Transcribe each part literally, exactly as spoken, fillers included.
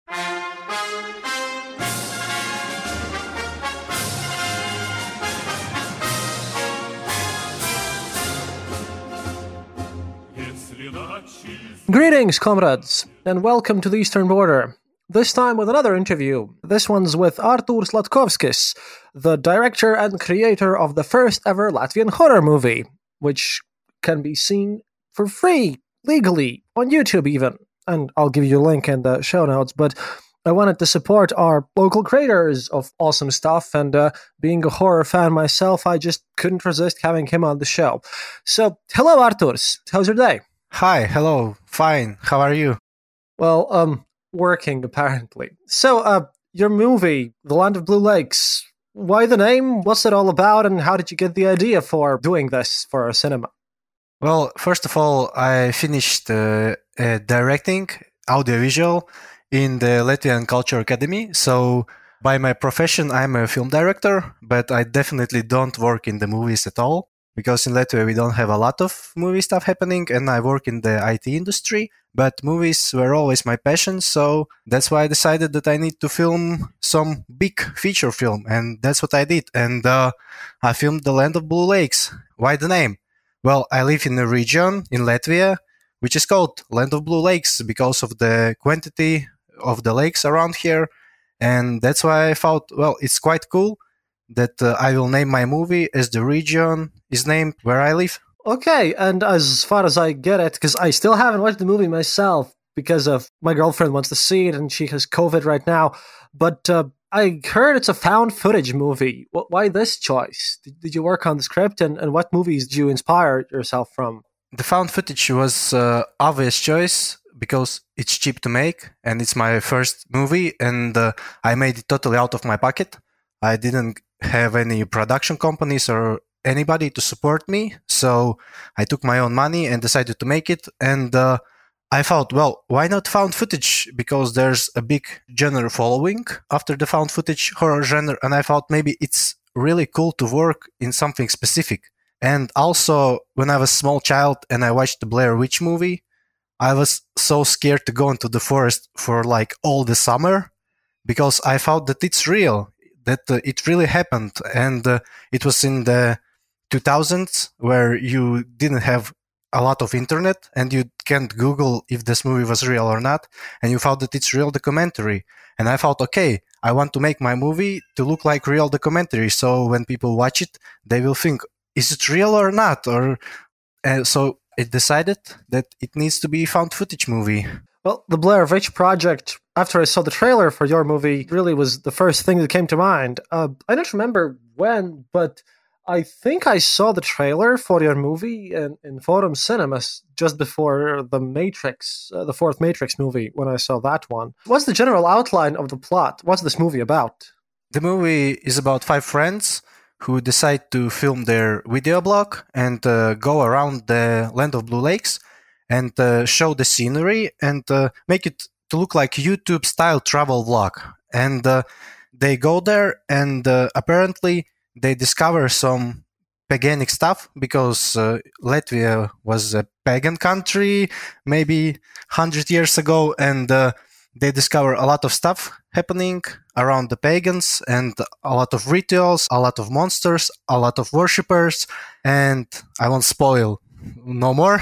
Greetings, comrades, and welcome to the Eastern Border. This time with another interview. This one's with Artūrs Latkovskis, the director and creator of the first ever Latvian horror movie, which can be seen for free, legally, on YouTube even. And I'll give you a link in the show notes, but I wanted to support our local creators of awesome stuff, and uh, being a horror fan myself, I just couldn't resist having him on the show. So, hello Artūrs, how's your day? Hi, hello, fine, how are you? Well, um, working apparently. So, uh, your movie, The Land of Blue Lakes, why the name? What's it all about, and how did you get the idea for doing this for a cinema? Well, first of all, I finished uh, uh, directing audiovisual in the Latvian Culture Academy. So, by my profession, I'm a film director, but I definitely don't work in the movies at all. Because in Latvia, we don't have a lot of movie stuff happening, and I work in the I T industry, but movies were always my passion, so that's why I decided that I need to film some big feature film, and that's what I did. And uh, I filmed The Land of Blue Lakes. Why the name? Well, I live in a region in Latvia, which is called Land of Blue Lakes because of the quantity of the lakes around here, and that's why I thought, well, it's quite cool that uh, I will name my movie as the region is named where I live. Okay, and as far as I get it, because I still haven't watched the movie myself because of my girlfriend wants to see it and she has COVID right now, but uh, I heard it's a found footage movie. Why this choice? Did, did you work on the script, and, and what movies did you inspire yourself from? The found footage was uh, obvious choice because it's cheap to make and it's my first movie, and uh, I made it totally out of my pocket. I didn't have any production companies or anybody to support me, so I took my own money and decided to make it. And uh, I thought, well, why not found footage? Because there's a big genre following after the found footage horror genre, and I thought maybe it's really cool to work in something specific. And also, when I was a small child and I watched the Blair Witch movie, I was so scared to go into the forest for like all the summer because I thought that it's real, that uh, it really happened. And uh, it was in the two thousands where you didn't have a lot of internet and you can't Google if this movie was real or not. And you thought that it's real documentary. And I thought, okay, I want to make my movie to look like real documentary. So when people watch it, they will think, is it real or not? Or uh, so it decided that it needs to be a found footage movie. Well, the Blair Witch Project, after I saw the trailer for your movie, really was the first thing that came to mind. Uh, I don't remember when, but I think I saw the trailer for your movie in, in Forum Cinemas just before the Matrix, uh, the fourth Matrix movie, when I saw that one. What's the general outline of the plot? What's this movie about? The movie is about five friends who decide to film their video blog and uh, go around the Land of Blue Lakes and uh, show the scenery and uh, make it to look like YouTube-style travel vlog. And uh, they go there and uh, apparently they discover some paganic stuff because uh, Latvia was a pagan country maybe one hundred years ago, and uh, they discover a lot of stuff happening around the pagans and a lot of rituals, a lot of monsters, a lot of worshippers, and I won't spoil no more.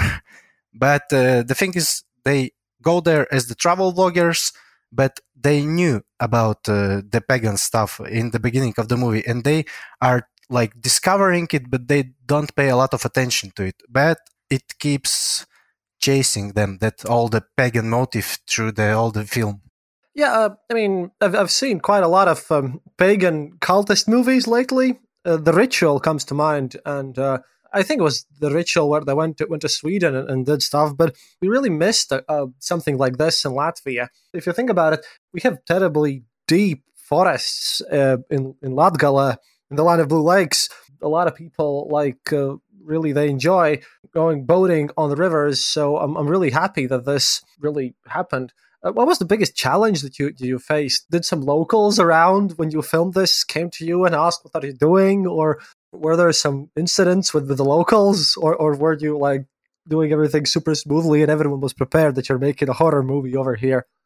But uh, the thing is, they go there as the travel vloggers, but they knew about uh, the pagan stuff in the beginning of the movie, and they are like discovering it, but they don't pay a lot of attention to it. But it keeps chasing them, that all the pagan motif through the all the film. Yeah, uh, I mean, I've I've seen quite a lot of um, pagan cultist movies lately. Uh, the Ritual comes to mind, and uh, I think it was The Ritual where they went to, went to Sweden and, and did stuff, but we really missed uh, uh, something like this in Latvia. If you think about it, we have terribly deep forests uh, in, in Latgale, in the Land of Blue Lakes. A lot of people, like, uh, really, they enjoy going boating on the rivers, so I'm, I'm really happy that this really happened. Uh, what was the biggest challenge that you you faced? Did some locals around when you filmed this came to you and asked, what are you doing? Or were there some incidents with, with the locals? Or, or were you like doing everything super smoothly and everyone was prepared that you're making a horror movie over here?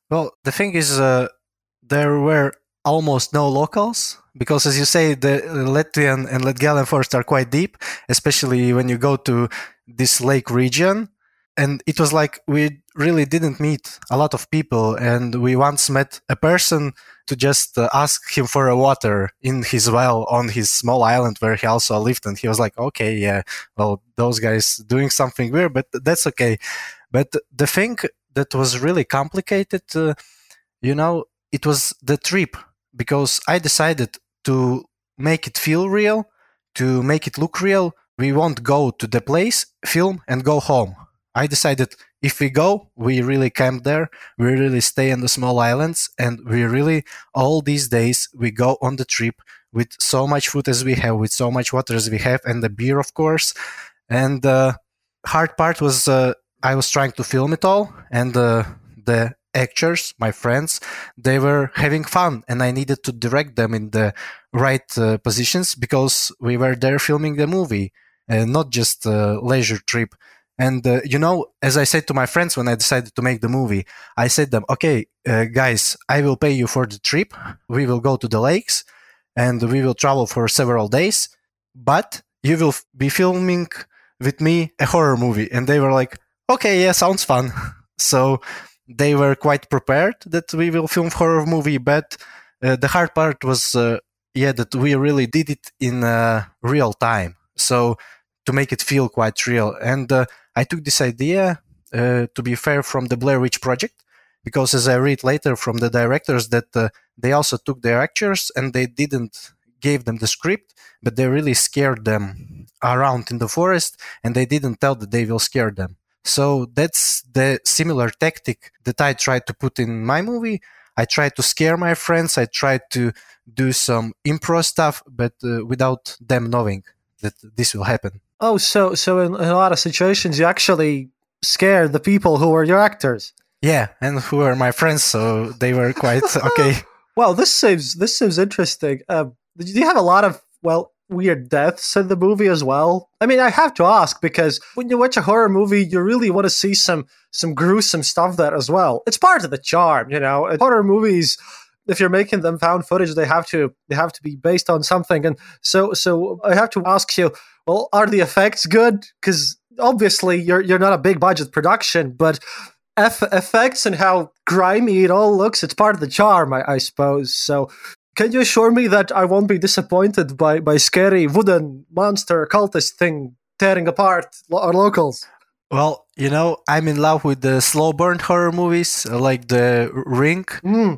Well, the thing is, uh, there were almost no locals because, as you say, the Latvian and Latgalian forest are quite deep, especially when you go to this lake region. And it was like we really didn't meet a lot of people. And we once met a person to just uh, ask him for a water in his well on his small island where he also lived. And he was like, okay, yeah, well, those guys doing something weird, but that's okay. But the thing that was really complicated, uh, you know, it was the trip, because I decided to make it feel real, to make it look real. We won't go to the place, film, and go home. I decided if we go, we really camp there, we really stay on the small islands, and we really, all these days, we go on the trip with so much food as we have, with so much water as we have, and the beer, of course. And the hard part was uh, I was trying to film it all, and uh, the actors, my friends, they were having fun, and I needed to direct them in the right uh, positions because we were there filming the movie, uh, not just a leisure trip. And, uh, you know, as I said to my friends when I decided to make the movie, I said to them, okay, uh, guys, I will pay you for the trip. We will go to the lakes and we will travel for several days, but you will f- be filming with me a horror movie. And they were like, okay, yeah, sounds fun. So they were quite prepared that we will film horror movie, but uh, the hard part was, uh, yeah, that we really did it in uh, real time. So to make it feel quite real. And uh, I took this idea, uh, to be fair, from the Blair Witch Project, because as I read later from the directors that uh, they also took their actors and they didn't give them the script, but they really scared them around in the forest and they didn't tell that they will scare them. So that's the similar tactic that I tried to put in my movie. I tried to scare my friends. I tried to do some improv stuff, but uh, without them knowing that this will happen. Oh, so so in, in a lot of situations, you actually scared the people who were your actors. Yeah, and who were my friends, so they were quite okay. Well, this seems this seems interesting. Uh, do you have a lot of well weird deaths in the movie as well? I mean, I have to ask because when you watch a horror movie, you really want to see some some gruesome stuff there as well. It's part of the charm, you know. Horror movies, if you're making them found footage, they have to they have to be based on something. And so so I have to ask you, well, are the effects good? Because obviously you're you're not a big budget production, but F- effects and how grimy it all looks, it's part of the charm, I, I suppose. So can you assure me that I won't be disappointed by, by scary wooden monster cultist thing tearing apart lo- our locals? Well, you know, I'm in love with the slow burn horror movies uh, like The Ring Mm.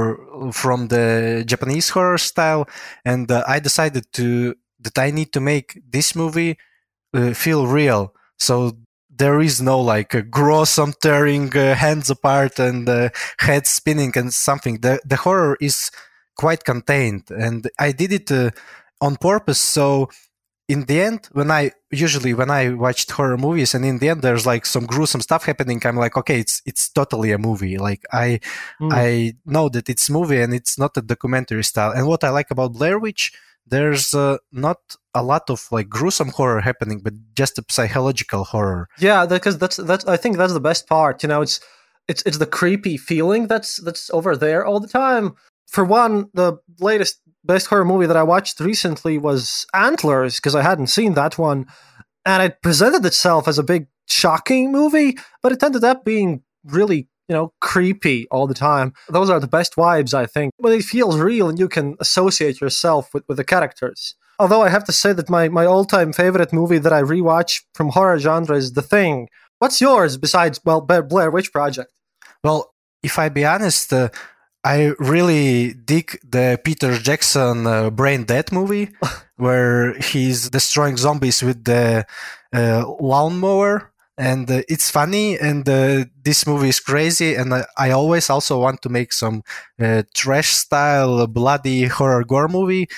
or from the Japanese horror style, and uh, I decided to that I need to make this movie uh, feel real. So there is no like uh, gruesome tearing uh, hands apart and uh, head spinning and something. The the horror is quite contained, and I did it uh, on purpose. So in the end, when I usually when I watched horror movies, and in the end there's like some gruesome stuff happening, I'm like, okay, it's it's totally a movie. Like I Mm. I know that it's movie and it's not a documentary style. And what I like about Blair Witch, there's uh, not a lot of like gruesome horror happening, but just a psychological horror. Yeah, because that's that's I think that's the best part. You know, it's it's it's the creepy feeling that's that's over there all the time. For one, the latest best horror movie that I watched recently was Antlers, because I hadn't seen that one, and it presented itself as a big shocking movie, but it ended up being really, you know, creepy all the time. Those are the best vibes, I think, when it feels real and you can associate yourself with, with the characters. Although I have to say that my, my all-time favorite movie that I rewatch from horror genre is The Thing. What's yours besides, well, Blair Witch Project? Well, if I be honest, uh, I really dig the Peter Jackson uh, Brain Dead movie, where he's destroying zombies with the uh, lawnmower. And uh, it's funny, and uh, this movie is crazy, and uh, I always also want to make some uh, trash-style, bloody horror gore movie,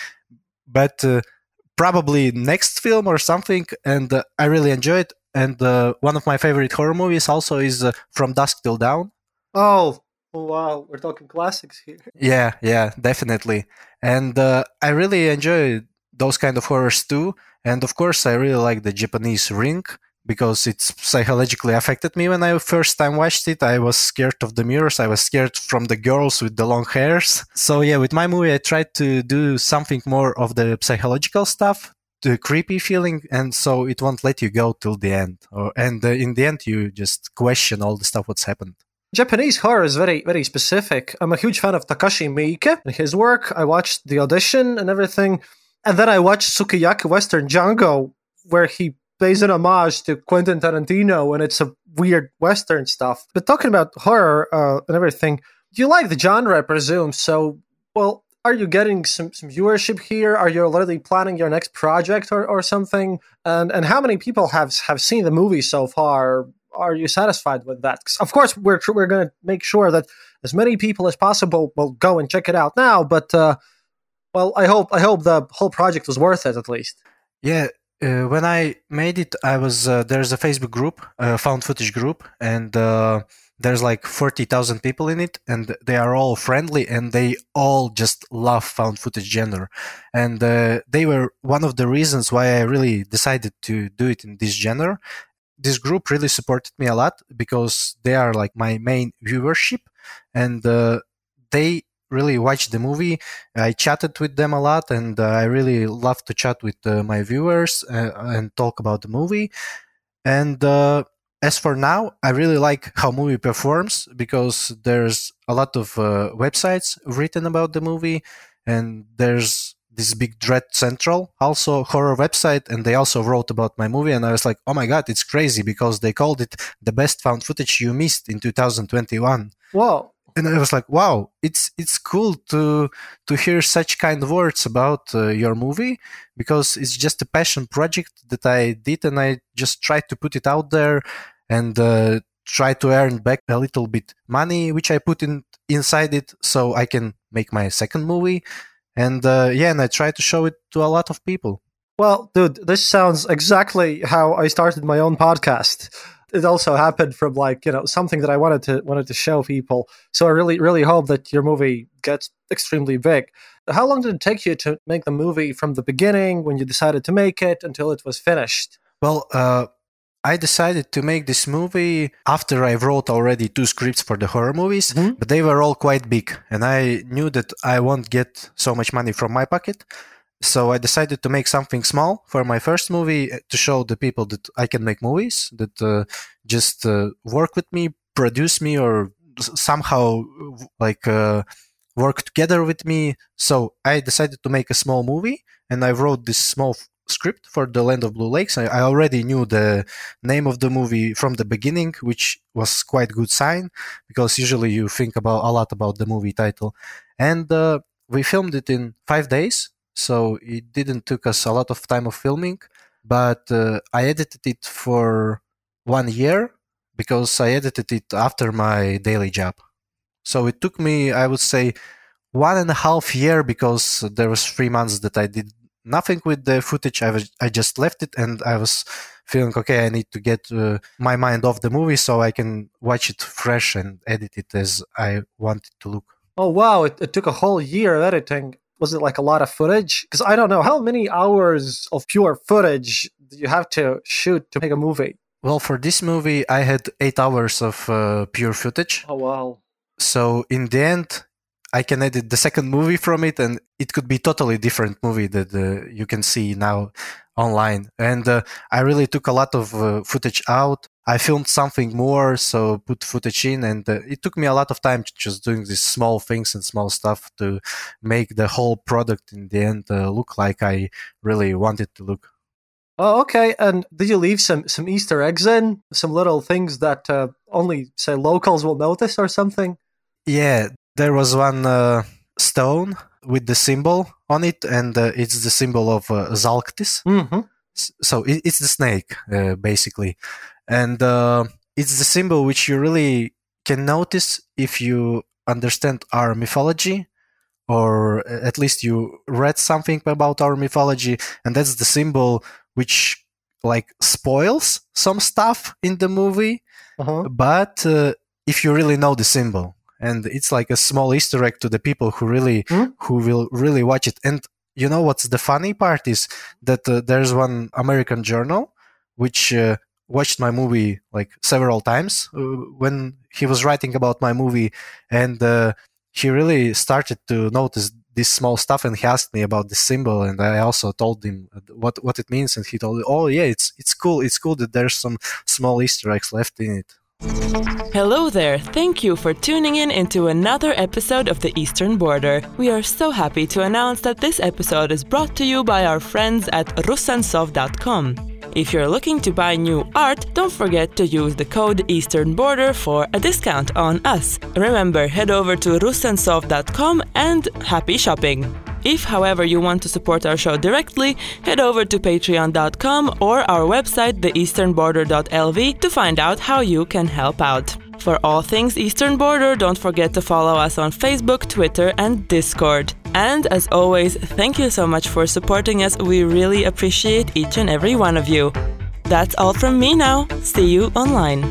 but uh, probably next film or something, and uh, I really enjoy it. And uh, one of my favorite horror movies also is uh, From Dusk Till Dawn. Oh, wow, we're talking classics here. Yeah, yeah, definitely. And uh, I really enjoy those kind of horrors too. And of course, I really like the Japanese Ring, because it's psychologically affected me when I first time watched it. I was scared of the mirrors. I was scared from the girls with the long hairs. So yeah, with my movie, I tried to do something more of the psychological stuff, the creepy feeling, and so it won't let you go till the end. Or, and uh, in the end, you just question all the stuff what's happened. Japanese horror is very, very specific. I'm a huge fan of Takashi Miike and his work. I watched The Audition and everything. And then I watched Sukiyaki Western Django, where he pays an homage to Quentin Tarantino, and it's a weird Western stuff. But talking about horror uh, and everything, you like the genre, I presume. So, well, are you getting some, some viewership here? Are you already planning your next project or, or something? And and how many people have have seen the movie so far? Are you satisfied with that? 'Cause of course, we're we're going to make sure that as many people as possible will go and check it out now. But uh, well, I hope I hope the whole project was worth it at least. Yeah, uh, when I made it, I was uh, there's a Facebook group, a found footage group, and uh, there's like forty thousand people in it, and they are all friendly, and they all just love found footage genre, and uh, they were one of the reasons why I really decided to do it in this genre. This group really supported me a lot because they are like my main viewership, and uh, they really watched the movie. I chatted with them a lot, and uh, I really love to chat with uh, my viewers uh, and talk about the movie. And uh, as for now, I really like how movie performs because there's a lot of uh, websites written about the movie, and there's this big Dread Central, also horror website, and they also wrote about my movie, and I was like, oh my god, it's crazy because they called it the best found footage you missed in two thousand twenty-one. Wow. And I was like, wow, it's it's cool to to hear such kind of words about uh, your movie, because it's just a passion project that I did, and I just tried to put it out there and uh, try to earn back a little bit money which I put in inside it so I can make my second movie. And uh, yeah, and I try to show it to a lot of people. Well, dude, this sounds exactly how I started my own podcast. It also happened from like, you know, something that I wanted to wanted to show people. So I really, really hope that your movie gets extremely big. How long did it take you to make the movie from the beginning, when you decided to make it, until it was finished? Well, uh, I decided to make this movie after I wrote already two scripts for the horror movies, mm-hmm. but they were all quite big, and I knew that I won't get so much money from my pocket. So I decided to make something small for my first movie to show the people that I can make movies, that uh, just uh, work with me, produce me, or somehow like uh, work together with me. So I decided to make a small movie, and I wrote this small script for The Land of Blue Lakes. I, I already knew the name of the movie from the beginning, which was quite good sign, because usually you think about a lot about the movie title. And uh, we filmed it in five days. So it didn't took us a lot of time of filming, but uh, I edited it for one year because I edited it after my daily job. So it took me, I would say, one and a half year, because there was three months that I did nothing with the footage. I was, I just left it, and I was feeling, okay, I need to get uh, my mind off the movie so I can watch it fresh and edit it as I want it to look. Oh, wow. It, it took a whole year of editing. Was it like a lot of footage? Because I don't know, how many hours of pure footage do you have to shoot to make a movie? Well, for this movie, I had eight hours of uh, pure footage. Oh, wow. So in the end, I can edit the second movie from it, and it could be totally different movie that uh, you can see now online. And uh, I really took a lot of uh, footage out. I filmed something more, so put footage in, and uh, it took me a lot of time just doing these small things and small stuff to make the whole product in the end uh, look like I really wanted to look. Oh, okay. And did you leave some, some Easter eggs in? Some little things that uh, only, say, locals will notice or something? Yeah, there was one uh, stone with the symbol on it, and uh, it's the symbol of uh, Zalctis. Mm-hmm. So it, it's the snake, uh, basically. And uh, it's the symbol which you really can notice if you understand our mythology, or at least you read something about our mythology. And that's the symbol which like spoils some stuff in the movie. Uh-huh. But uh, if you really know the symbol, and it's like a small Easter egg to the people who really mm? who will really watch it. And you know what's the funny part is that uh, there's one American journal which uh, watched my movie like several times uh, when he was writing about my movie, and uh, he really started to notice this small stuff, and he asked me about this symbol, and I also told him what what it means, and he told me, oh yeah, it's it's cool, it's cool that there's some small Easter eggs left in it. Hello there, thank you for tuning in into another episode of The Eastern Border. We are so happy to announce that this episode is brought to you by our friends at rusansov dot com. If you're looking to buy new art, don't forget to use the code Eastern Border for a discount on us. Remember, head over to rusansov dot com and happy shopping! If, however, you want to support our show directly, head over to patreon dot com or our website the eastern border dot l v to find out how you can help out. For all things Eastern Border, don't forget to follow us on Facebook, Twitter, and Discord. And as always, thank you so much for supporting us. We really appreciate each and every one of you. That's all from me now. See you online.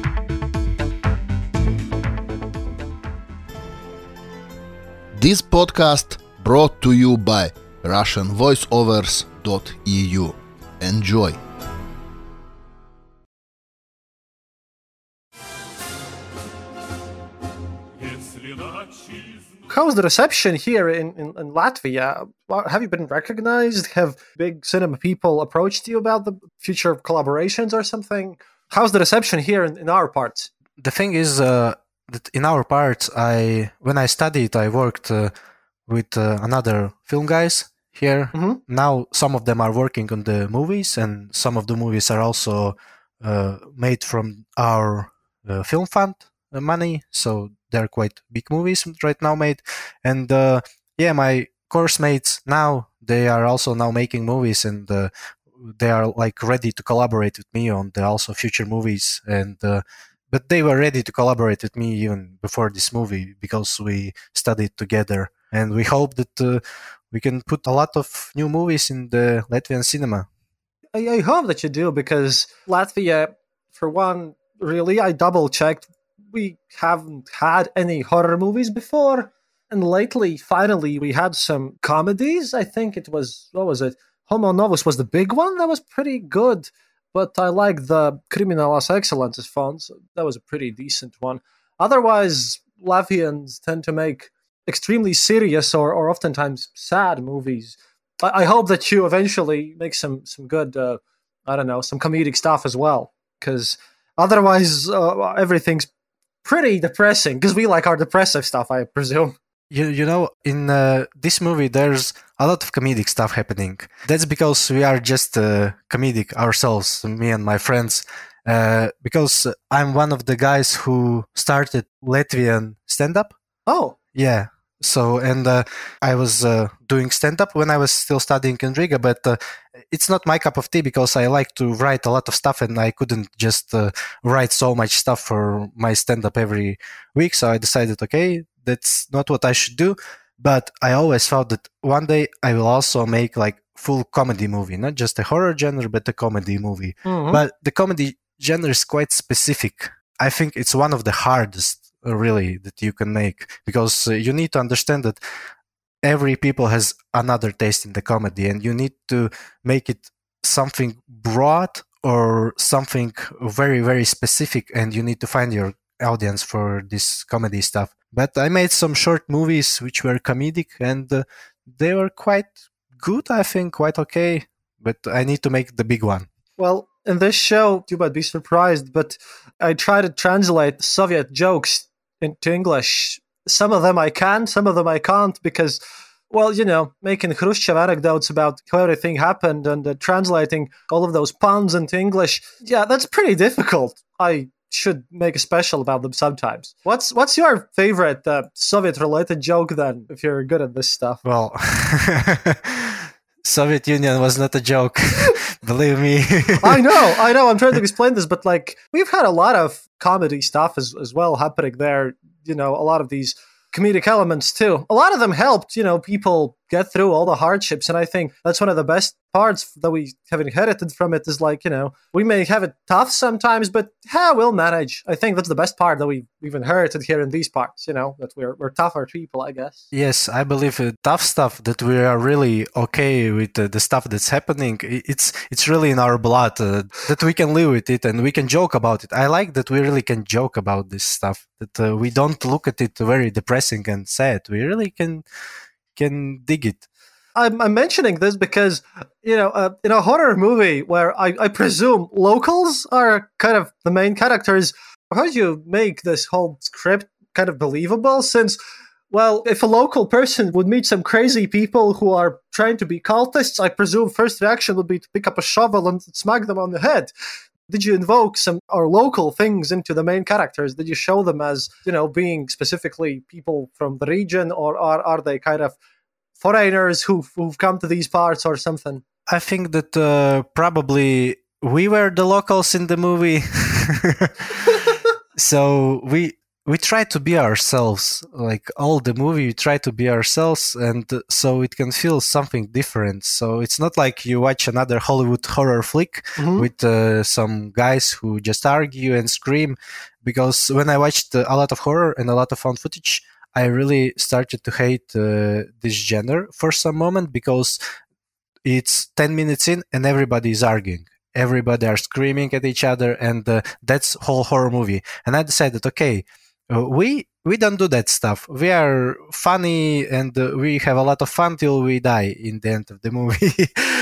This podcast brought to you by russian voiceovers dot e u. Enjoy! How's the reception here in, in, in Latvia? Have you been recognized? Have big cinema people approached you about the future collaborations or something? How's the reception here in, in our parts? The thing is uh, that in our parts, I when I studied, I worked uh, with uh, another film guys here. Mm-hmm. Now some of them are working on the movies, and some of the movies are also uh, made from our uh, film fund money. So they're quite big movies right now made. And uh, yeah, my course mates now, they are also now making movies, and uh, they are like ready to collaborate with me on the also future movies. And uh, but they were ready to collaborate with me even before this movie because we studied together. And we hope that uh, we can put a lot of new movies in the Latvian cinema. I, I hope that you do, because Latvia, for one, really, I double-checked, we haven't had any horror movies before. And lately, finally, we had some comedies. I think it was, what was it? Homo Novus was the big one. That was pretty good. But I like the Criminalas Excellences font. So that was a pretty decent one. Otherwise, Latvians tend to make extremely serious or, or oftentimes sad movies. I, I hope that you eventually make some, some good, uh, I don't know, some comedic stuff as well. Because otherwise, uh, everything's pretty depressing. Because we like our depressive stuff, I presume. You you know, in uh, this movie, there's a lot of comedic stuff happening. That's because we are just uh, comedic ourselves, me and my friends. Uh, because I'm one of the guys who started Latvian stand-up. Oh. Yeah. So, and uh, I was uh, doing stand-up when I was still studying in Riga, but uh, it's not my cup of tea because I like to write a lot of stuff, and I couldn't just uh, write so much stuff for my stand-up every week. So I decided, okay, that's not what I should do. But I always thought that one day I will also make like full comedy movie, not just a horror genre, but a comedy movie. Mm-hmm. But the comedy genre is quite specific. I think it's one of the hardest, really, that you can make, because uh, you need to understand that every people has another taste in the comedy, and you need to make it something broad or something very, very specific, and you need to find your audience for this comedy stuff. But I made some short movies which were comedic, and uh, they were quite good, I think, quite okay, but I need to make the big one. Well, in this show, you might be surprised, but I try to translate Soviet jokes into English. Some of them I can, some of them I can't, because, well, you know, making Khrushchev anecdotes about how everything happened and uh, translating all of those puns into English, yeah, that's pretty difficult. I should make a special about them sometimes. What's what's your favorite uh, Soviet-related joke, then, if you're good at this stuff? Well, Soviet Union was not a joke, believe me. I know, I know, I'm trying to explain this, but, like, we've had a lot of comedy stuff as, as well happening there, you know, a lot of these comedic elements, too. A lot of them helped, you know, people get through all the hardships. And I think that's one of the best parts that we have inherited from it is like, you know, we may have it tough sometimes, but yeah, we'll manage. I think that's the best part that we, we've inherited here in these parts, you know, that we're, we're tougher people, I guess. Yes, I believe uh, tough stuff, that we are really okay with uh, the stuff that's happening. It's it's really in our blood, uh, that we can live with it and we can joke about it. I like that we really can joke about this stuff, that uh, we don't look at it very depressing and sad. We really can can dig it. I'm, I'm mentioning this because, you know, uh, in a horror movie where I, I presume locals are kind of the main characters, how do you make this whole script kind of believable? Since, well, if a local person would meet some crazy people who are trying to be cultists, I presume first reaction would be to pick up a shovel and smack them on the head. Did you invoke some or local things into the main characters? Did you show them as, you know, being specifically people from the region, or are, are they kind of foreigners who've, who've come to these parts or something? I think that uh, probably we were the locals in the movie. So we we try to be ourselves, like all the movie we try to be ourselves, and so it can feel something different. So it's not like you watch another Hollywood horror flick mm-hmm. with uh, some guys who just argue and scream. Because when I watched a lot of horror and a lot of found footage, I really started to hate uh, this genre for some moment, because it's ten minutes in and everybody is arguing. Everybody are screaming at each other, and uh, that's whole horror movie. And I decided, okay, uh, we we don't do that stuff. We are funny and uh, we have a lot of fun till we die in the end of the movie.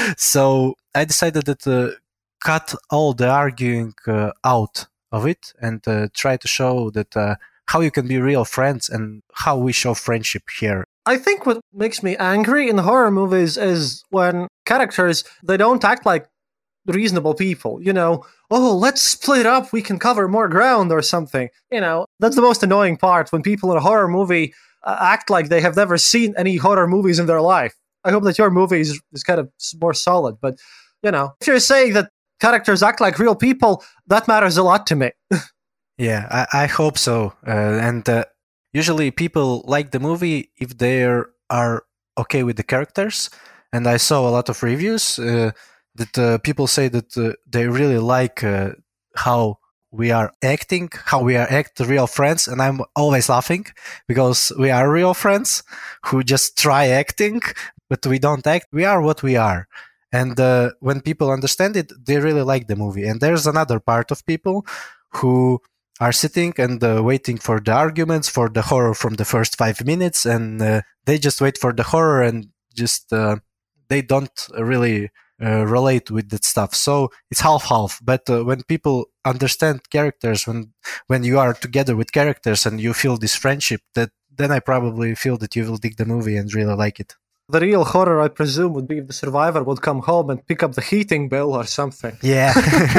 So I decided that uh, cut all the arguing uh, out of it and uh, try to show that uh, how you can be real friends and how we show friendship here. I think what makes me angry in horror movies is when characters, they don't act like reasonable people, you know, oh, let's split up, we can cover more ground or something. You know, that's the most annoying part, when people in a horror movie uh, act like they have never seen any horror movies in their life. I hope that your movie is, is kind of more solid, but, you know, if you're saying that characters act like real people, that matters a lot to me. Yeah, I, I hope so. Uh, and uh, usually people like the movie if they are okay with the characters. And I saw a lot of reviews uh, that uh, people say that uh, they really like uh, how we are acting, how we are act real friends. And I'm always laughing, because we are real friends who just try acting, but we don't act. We are what we are. And uh, when people understand it, they really like the movie. And there's another part of people who are sitting and uh, waiting for the arguments, for the horror from the first five minutes. And uh, they just wait for the horror and just, uh, they don't really uh, relate with that stuff. So it's half-half. But uh, when people understand characters, when when you are together with characters and you feel this friendship, that then I probably feel that you will dig the movie and really like it. The real horror, I presume, would be if the survivor would come home and pick up the heating bill or something. Yeah.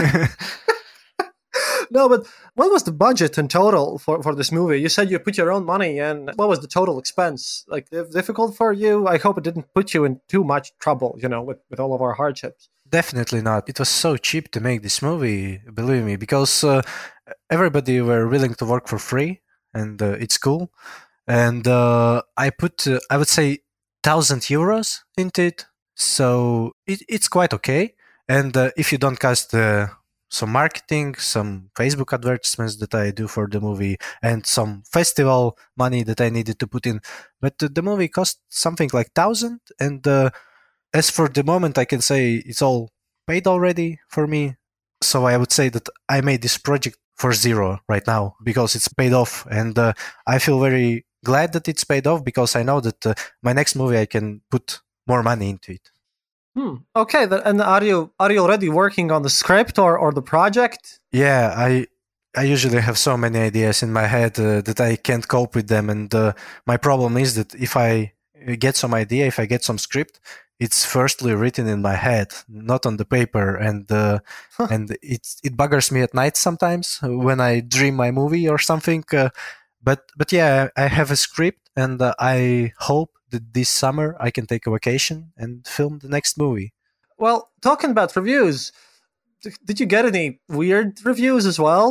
No, but what was the budget in total for, for this movie? You said you put your own money in. What was the total expense? Like, difficult for you? I hope it didn't put you in too much trouble, you know, with, with all of our hardships. Definitely not. It was so cheap to make this movie, believe me, because uh, everybody were willing to work for free, and uh, it's cool. And uh, I put, uh, I would say, one thousand euros into it. So it, it's quite okay. And uh, if you don't cost uh, some marketing, some Facebook advertisements that I do for the movie, and some festival money that I needed to put in. But uh, the movie cost something like thousand. And uh, as for the moment, I can say it's all paid already for me. So I would say that I made this project for zero right now, because it's paid off. And uh, I feel very glad that it's paid off, because I know that uh, my next movie, I can put more money into it. Hmm. Okay, and are you are you already working on the script or, or the project? Yeah, I I usually have so many ideas in my head uh, that I can't cope with them, and uh, my problem is that if I get some idea, if I get some script, it's firstly written in my head, not on the paper, and uh, huh. and it it buggers me at night sometimes when I dream my movie or something. Uh, but but yeah, I have a script, and uh, I hope that this summer I can take a vacation and film the next movie. Well, talking about reviews, did you get any weird reviews as well?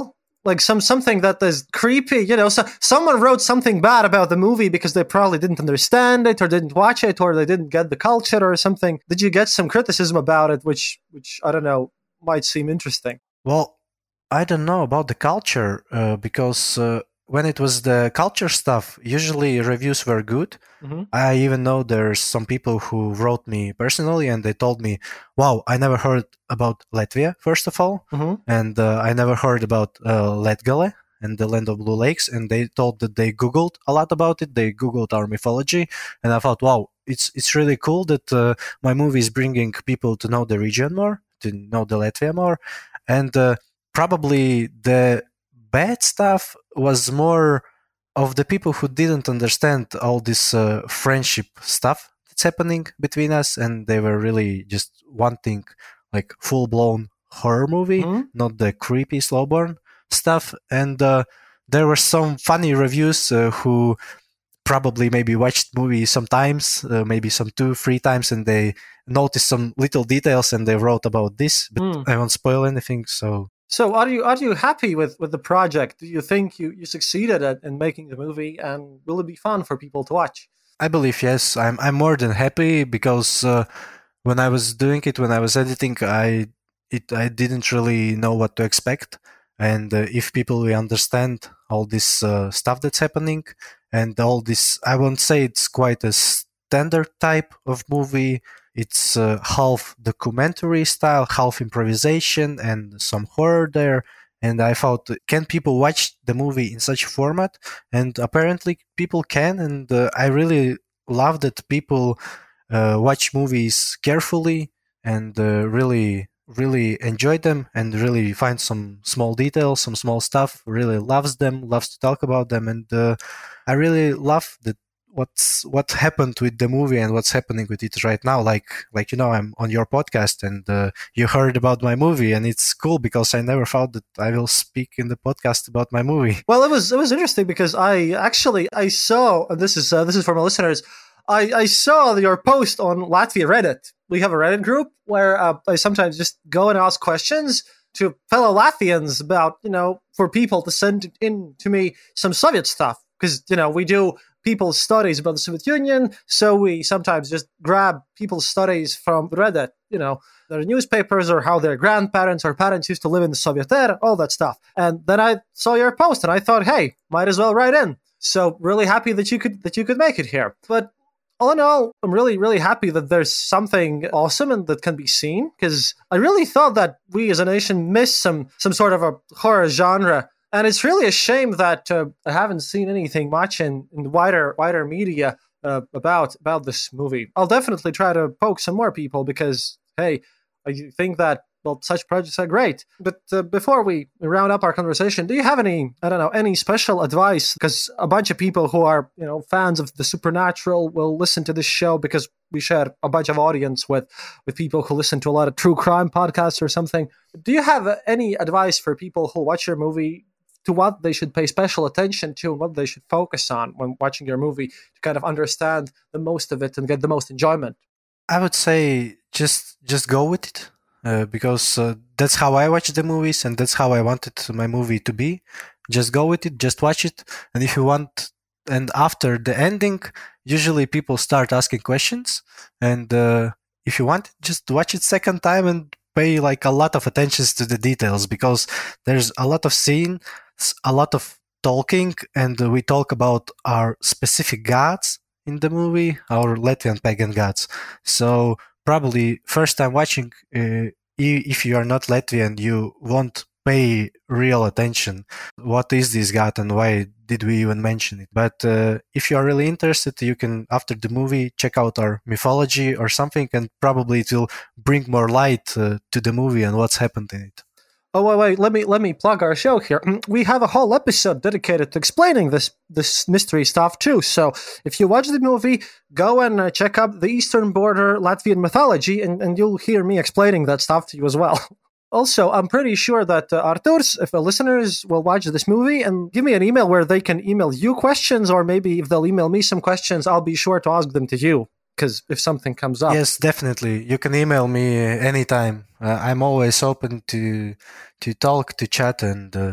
like some something that is creepy, you know, so someone wrote something bad about the movie because they probably didn't understand it or didn't watch it or they didn't get the culture or something. Did you get some criticism about it, which, which I don't know, might seem interesting? Well, I don't know about the culture uh, because uh, when it was the culture stuff, usually reviews were good. Mm-hmm. I even know there's some people who wrote me personally and they told me, wow, I never heard about Latvia, first of all. Mm-hmm. And uh, I never heard about uh, Latgale and the Land of Blue Lakes. And they told that they Googled a lot about it. They Googled our mythology. And I thought, wow, it's it's really cool that uh, my movie is bringing people to know the region more, to know the Latvia more. And uh, probably the bad stuff was more of the people who didn't understand all this uh, friendship stuff that's happening between us, and they were really just wanting like full-blown horror movie, Mm-hmm. not the creepy slow burn stuff. And uh, there were some funny reviews uh, who probably maybe watched movie sometimes, uh, maybe some two, three times, and they noticed some little details and they wrote about this, but Mm. I won't spoil anything. So So are you are you happy with, with the project? Do you think you, you succeeded at in making the movie, and will it be fun for people to watch? I believe yes. I'm I'm more than happy because uh, when I was doing it, when I was editing, I it I didn't really know what to expect, and uh, if people will understand all this uh, stuff that's happening and all this, I won't say it's quite a standard type of movie. It's uh, half documentary style, half improvisation, and some horror there. And I thought, can people watch the movie in such format? And apparently, people can. And uh, I really love that people uh, watch movies carefully and uh, really, really enjoy them and really find some small details, some small stuff. Really loves them, loves to talk about them, and uh, I really love that. What's what happened with the movie and what's happening with it right now? Like, like you know, I'm on your podcast and uh, you heard about my movie, and it's cool because I never thought that I will speak in the podcast about my movie. Well, it was it was interesting because I actually I saw, and this is uh, this is for my listeners. I, I saw your post on Latvia Reddit. We have a Reddit group where uh, I sometimes just go and ask questions to fellow Latvians about, you know, for people to send in to me some Soviet stuff, because, you know, we do people's studies about the Soviet Union, so we sometimes just grab people's studies from Reddit, you know, their newspapers or how their grandparents or parents used to live in the Soviet era, all that stuff. And then I saw your post and I thought, hey, might as well write in. So really happy that you could that you could make it here. But all in all, I'm really, really happy that there's something awesome and that can be seen, because I really thought that we as a nation missed some some sort of a horror genre. And it's really a shame that uh, I haven't seen anything much in, in wider wider media uh, about about this movie. I'll definitely try to poke some more people because, hey, I think that, well, such projects are great. But uh, before we round up our conversation, do you have any, I don't know, any special advice? Because a bunch of people who are, you know, fans of the supernatural will listen to this show because we share a bunch of audience with, with people who listen to a lot of true crime podcasts or something. Do you have uh, any advice for people who watch your movie, to what they should pay special attention to and what they should focus on when watching your movie to kind of understand the most of it and get the most enjoyment? I would say just just go with it uh, because uh, that's how I watch the movies and that's how I wanted my movie to be. Just go with it, just watch it, and if you want, and after the ending, usually people start asking questions, and uh, if you want, just watch it second time and pay like a lot of attention to the details, because there's a lot of scene, a lot of talking, and we talk about our specific gods in the movie, our Latvian pagan gods. So probably first time watching, uh, if you are not Latvian, you won't pay real attention. What is this god and why did we even mention it? But uh, if you are really interested, you can, after the movie, check out our mythology or something, and probably it will bring more light uh, to the movie and what's happened in it. Oh, wait, wait, let me let me plug our show here. We have a whole episode dedicated to explaining this this mystery stuff too. So if you watch the movie, go and uh, check out the Eastern Border Latvian mythology, and, and you'll hear me explaining that stuff to you as well. Also, I'm pretty sure that uh, Arturs, if the listeners will watch this movie and give me an email where they can email you questions, or maybe if they'll email me some questions, I'll be sure to ask them to you. Because if something comes up. Yes, definitely. You can email me anytime. Uh, I'm always open to to talk, to chat, and uh,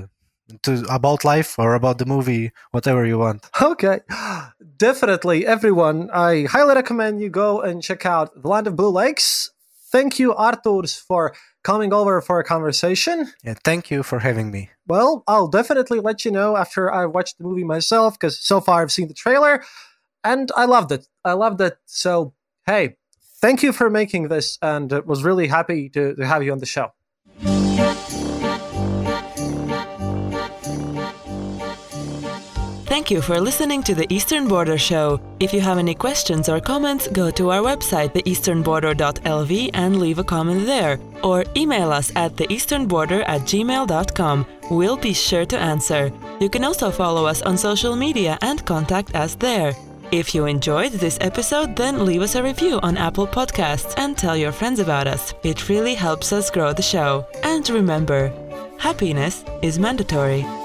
to about life or about the movie, whatever you want. Okay. Definitely, everyone. I highly recommend you go and check out The Land of Blue Lakes. Thank you, Arturs, for coming over for a conversation. Yeah, thank you for having me. Well, I'll definitely let you know after I watch the movie myself, because so far I've seen the trailer, and I loved it. I loved it. So, hey, thank you for making this, and uh, was really happy to, to have you on the show. Thank you for listening to the Eastern Border Show. If you have any questions or comments, go to our website, the eastern border dot l v, and leave a comment there. Or email us at the eastern border at gmail dot com. We'll be sure to answer. You can also follow us on social media and contact us there. If you enjoyed this episode, then leave us a review on Apple Podcasts and tell your friends about us. It really helps us grow the show. And remember, happiness is mandatory.